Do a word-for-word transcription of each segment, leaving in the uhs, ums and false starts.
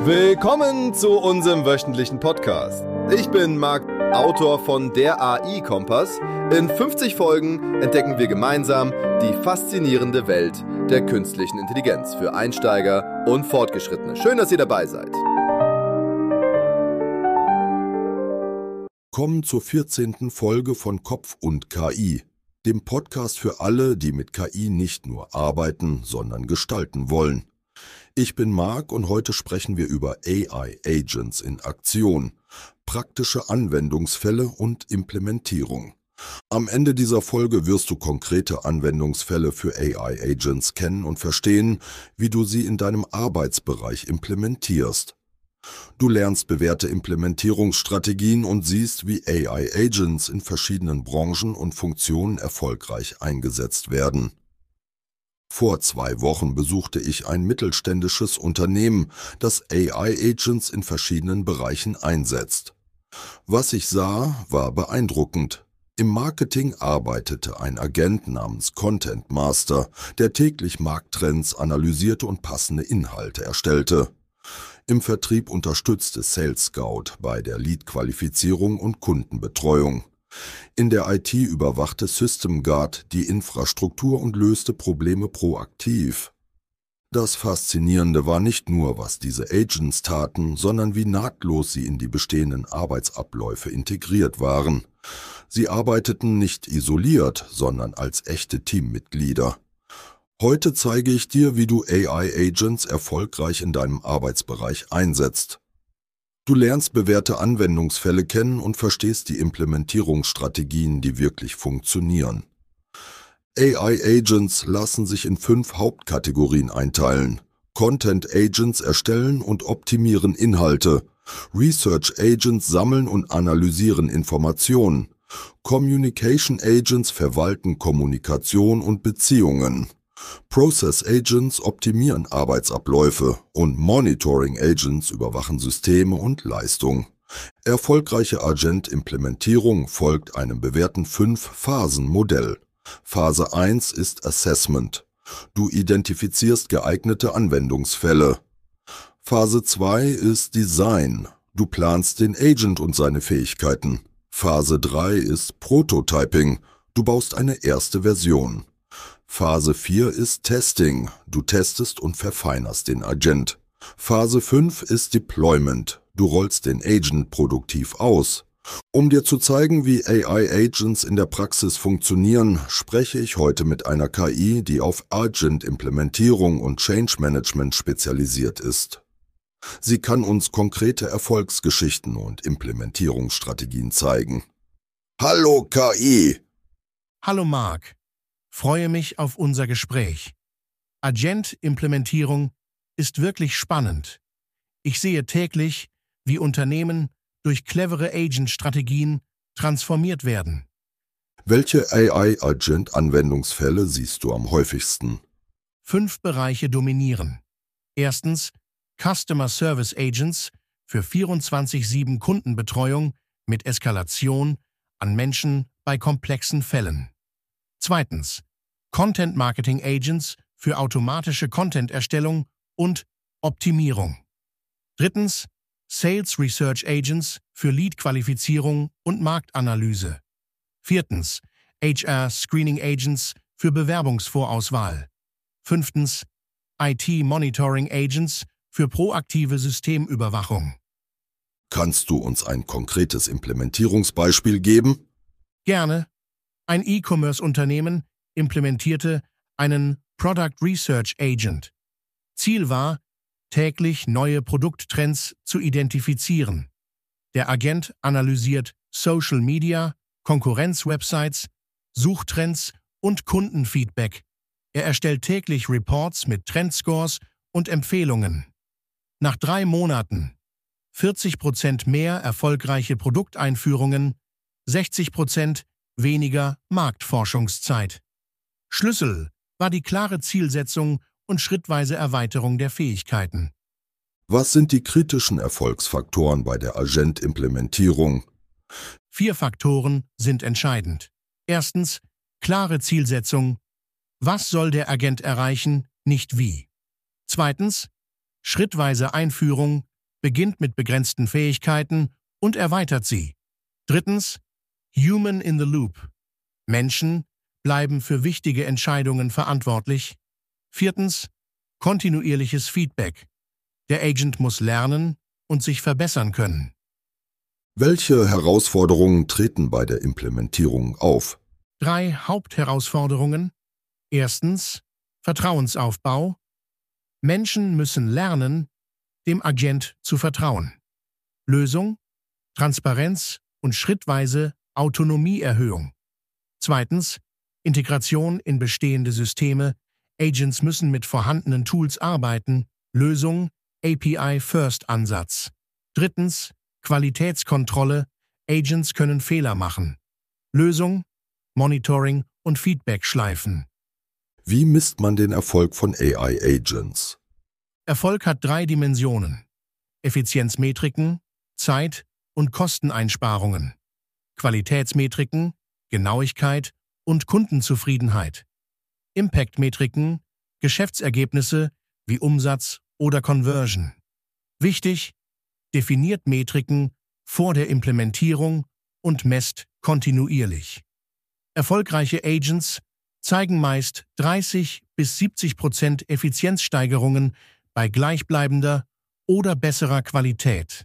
Willkommen zu unserem wöchentlichen Podcast. Ich bin Marc, Autor von Der A I-Kompass. In fünfzig Folgen entdecken wir gemeinsam die faszinierende Welt der künstlichen Intelligenz für Einsteiger und Fortgeschrittene. Schön, dass ihr dabei seid. Kommen zur vierzehnten Folge von Kopf und K I, dem Podcast für alle, die mit K I nicht nur arbeiten, sondern gestalten wollen. Ich bin Marc und heute sprechen wir über A I-Agents in Aktion, praktische Anwendungsfälle und Implementierung. Am Ende dieser Folge wirst du konkrete Anwendungsfälle für A I-Agents kennen und verstehen, wie du sie in deinem Arbeitsbereich implementierst. Du lernst bewährte Implementierungsstrategien und siehst, wie A I-Agents in verschiedenen Branchen und Funktionen erfolgreich eingesetzt werden. Vor zwei Wochen besuchte ich ein mittelständisches Unternehmen, das A I-Agents in verschiedenen Bereichen einsetzt. Was ich sah, war beeindruckend. Im Marketing arbeitete ein Agent namens Content Master, der täglich Markttrends analysierte und passende Inhalte erstellte. Im Vertrieb unterstützte Sales Scout bei der Lead-Qualifizierung und Kundenbetreuung. In der I T überwachte System Guard die Infrastruktur und löste Probleme proaktiv. Das Faszinierende war nicht nur, was diese Agents taten, sondern wie nahtlos sie in die bestehenden Arbeitsabläufe integriert waren. Sie arbeiteten nicht isoliert, sondern als echte Teammitglieder. Heute zeige ich dir, wie du A I-Agents erfolgreich in deinem Arbeitsbereich einsetzt. Du lernst bewährte Anwendungsfälle kennen und verstehst die Implementierungsstrategien, die wirklich funktionieren. A I-Agents lassen sich in fünf Hauptkategorien einteilen. Content-Agents erstellen und optimieren Inhalte. Research-Agents sammeln und analysieren Informationen. Communication-Agents verwalten Kommunikation und Beziehungen. Process Agents optimieren Arbeitsabläufe und Monitoring Agents überwachen Systeme und Leistung. Erfolgreiche Agent-Implementierung folgt einem bewährten Fünf-Phasen-Modell. Phase eins ist Assessment. Du identifizierst geeignete Anwendungsfälle. Phase zwei ist Design. Du planst den Agent und seine Fähigkeiten. Phase drei ist Prototyping. Du baust eine erste Version. Phase vier ist Testing. Du testest und verfeinerst den Agent. Phase fünf ist Deployment. Du rollst den Agent produktiv aus. Um dir zu zeigen, wie A I-Agents in der Praxis funktionieren, spreche ich heute mit einer K I, die auf Agent-Implementierung und Change-Management spezialisiert ist. Sie kann uns konkrete Erfolgsgeschichten und Implementierungsstrategien zeigen. Hallo K I! Hallo Marc. Freue mich auf unser Gespräch. Agent-Implementierung ist wirklich spannend. Ich sehe täglich, wie Unternehmen durch clevere Agent-Strategien transformiert werden. Welche A I-Agent-Anwendungsfälle siehst du am häufigsten? Fünf Bereiche dominieren. Erstens Customer Service Agents für vierundzwanzig sieben Kundenbetreuung mit Eskalation an Menschen bei komplexen Fällen. Zweitens Content Marketing Agents für automatische Content-Erstellung und Optimierung. Drittens Sales Research Agents für Lead-Qualifizierung und Marktanalyse. Viertens H R Screening Agents für Bewerbungsvorauswahl. Fünftens I T Monitoring Agents für proaktive Systemüberwachung. Kannst du uns ein konkretes Implementierungsbeispiel geben? Gerne. Ein E-Commerce-Unternehmen implementierte einen Product Research Agent. Ziel war, täglich neue Produkttrends zu identifizieren. Der Agent analysiert Social Media, Konkurrenzwebsites, Suchtrends und Kundenfeedback. Er erstellt täglich Reports mit Trendscores und Empfehlungen. Nach drei Monaten vierzig Prozent mehr erfolgreiche Produkteinführungen, sechzig Prozent weniger Marktforschungszeit. Schlüssel war die klare Zielsetzung und schrittweise Erweiterung der Fähigkeiten. Was sind die kritischen Erfolgsfaktoren bei der Agent-Implementierung? Vier Faktoren sind entscheidend. Erstens, klare Zielsetzung. Was soll der Agent erreichen, nicht wie. Zweitens, schrittweise Einführung beginnt mit begrenzten Fähigkeiten und erweitert sie. Drittens, Human in the Loop. Menschen bleiben für wichtige Entscheidungen verantwortlich. Viertens, kontinuierliches Feedback. Der Agent muss lernen und sich verbessern können. Welche Herausforderungen treten bei der Implementierung auf? Drei Hauptherausforderungen. Erstens, Vertrauensaufbau. Menschen müssen lernen, dem Agent zu vertrauen. Lösung, Transparenz und schrittweise Autonomieerhöhung. Zweitens, Integration in bestehende Systeme. Agents müssen mit vorhandenen Tools arbeiten. Lösung, A P I-First-Ansatz. Drittens, Qualitätskontrolle. Agents können Fehler machen. Lösung, Monitoring und Feedback-Schleifen. Wie misst man den Erfolg von A I-Agents? Erfolg hat drei Dimensionen: Effizienzmetriken, Zeit- und Kosteneinsparungen, Qualitätsmetriken, Genauigkeit und Kundenzufriedenheit, Impact-Metriken, Geschäftsergebnisse wie Umsatz oder Conversion. Wichtig, definiert Metriken vor der Implementierung und messt kontinuierlich. Erfolgreiche Agents zeigen meist dreißig bis siebzig Prozent Effizienzsteigerungen bei gleichbleibender oder besserer Qualität.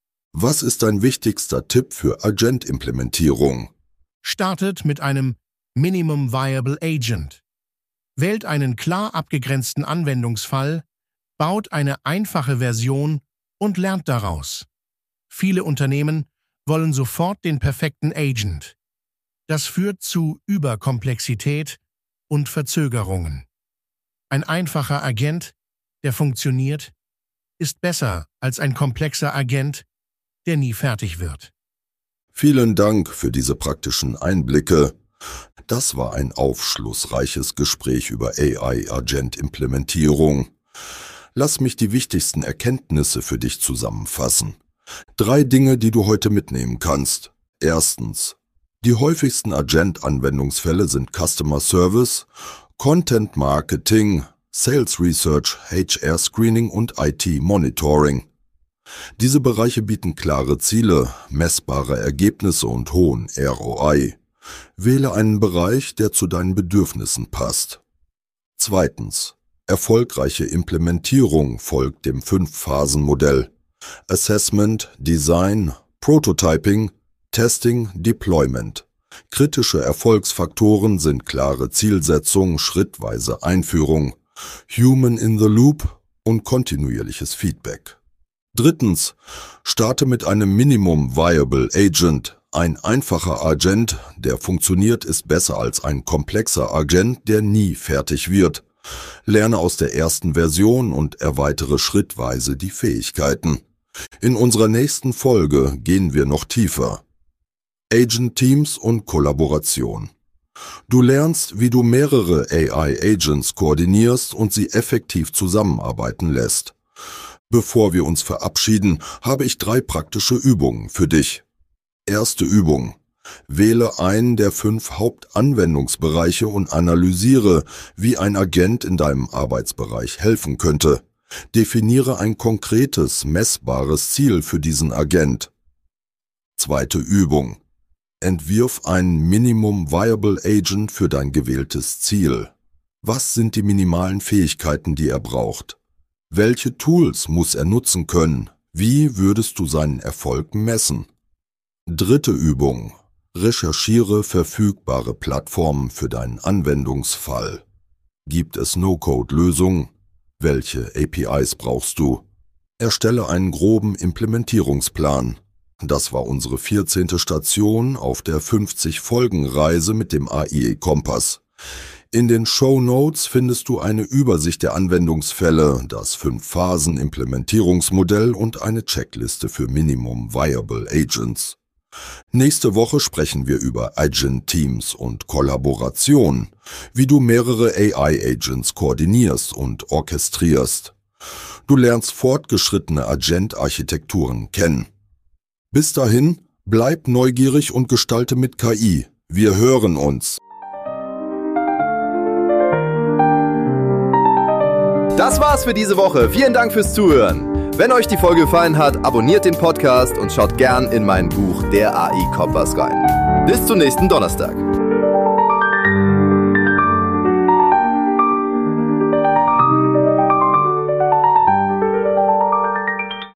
Was ist dein wichtigster Tipp für Agent-Implementierung? Startet mit einem Minimum Viable Agent. Wählt einen klar abgegrenzten Anwendungsfall, baut eine einfache Version und lernt daraus. Viele Unternehmen wollen sofort den perfekten Agent. Das führt zu Überkomplexität und Verzögerungen. Ein einfacher Agent, der funktioniert, ist besser als ein komplexer Agent, der nie fertig wird. Vielen Dank für diese praktischen Einblicke. Das war ein aufschlussreiches Gespräch über A I-Agent-Implementierung. Lass mich die wichtigsten Erkenntnisse für dich zusammenfassen. Drei Dinge, die du heute mitnehmen kannst. Erstens: Die häufigsten Agent-Anwendungsfälle sind Customer Service, Content Marketing, Sales Research, H R Screening und I T Monitoring. Diese Bereiche bieten klare Ziele, messbare Ergebnisse und hohen R O I. Wähle einen Bereich, der zu deinen Bedürfnissen passt. Zweitens: Erfolgreiche Implementierung folgt dem Fünf-Phasen-Modell. Assessment, Design, Prototyping, Testing, Deployment. Kritische Erfolgsfaktoren sind klare Zielsetzung, schrittweise Einführung, Human in the Loop und kontinuierliches Feedback. Drittens: Starte mit einem Minimum Viable Agent. Ein einfacher Agent, der funktioniert, ist besser als ein komplexer Agent, der nie fertig wird. Lerne aus der ersten Version und erweitere schrittweise die Fähigkeiten. In unserer nächsten Folge gehen wir noch tiefer. Agent-Teams und Kollaboration. Du lernst, wie du mehrere A I-Agents koordinierst und sie effektiv zusammenarbeiten lässt. Bevor wir uns verabschieden, habe ich drei praktische Übungen für dich. Erste Übung: Wähle einen der fünf Hauptanwendungsbereiche und analysiere, wie ein Agent in deinem Arbeitsbereich helfen könnte. Definiere ein konkretes, messbares Ziel für diesen Agent. Zweite Übung: Entwirf ein Minimum Viable Agent für dein gewähltes Ziel. Was sind die minimalen Fähigkeiten, die er braucht? Welche Tools muss er nutzen können? Wie würdest du seinen Erfolg messen? Dritte Übung: Recherchiere verfügbare Plattformen für deinen Anwendungsfall. Gibt es No-Code-Lösungen? Welche A P Is brauchst du? Erstelle einen groben Implementierungsplan. Das war unsere vierzehnte Station auf der fünfzig-Folgen-Reise mit dem A I-Kompass. In den Shownotes findest du eine Übersicht der Anwendungsfälle, das Fünf-Phasen-Implementierungsmodell und eine Checkliste für Minimum Viable Agents. Nächste Woche sprechen wir über Agent-Teams und Kollaboration, wie du mehrere A I-Agents koordinierst und orchestrierst. Du lernst fortgeschrittene Agent-Architekturen kennen. Bis dahin, bleib neugierig und gestalte mit K I. Wir hören uns. Das war's für diese Woche. Vielen Dank fürs Zuhören. Wenn euch die Folge gefallen hat, abonniert den Podcast und schaut gern in mein Buch Der A I Kompass rein. Bis zum nächsten Donnerstag.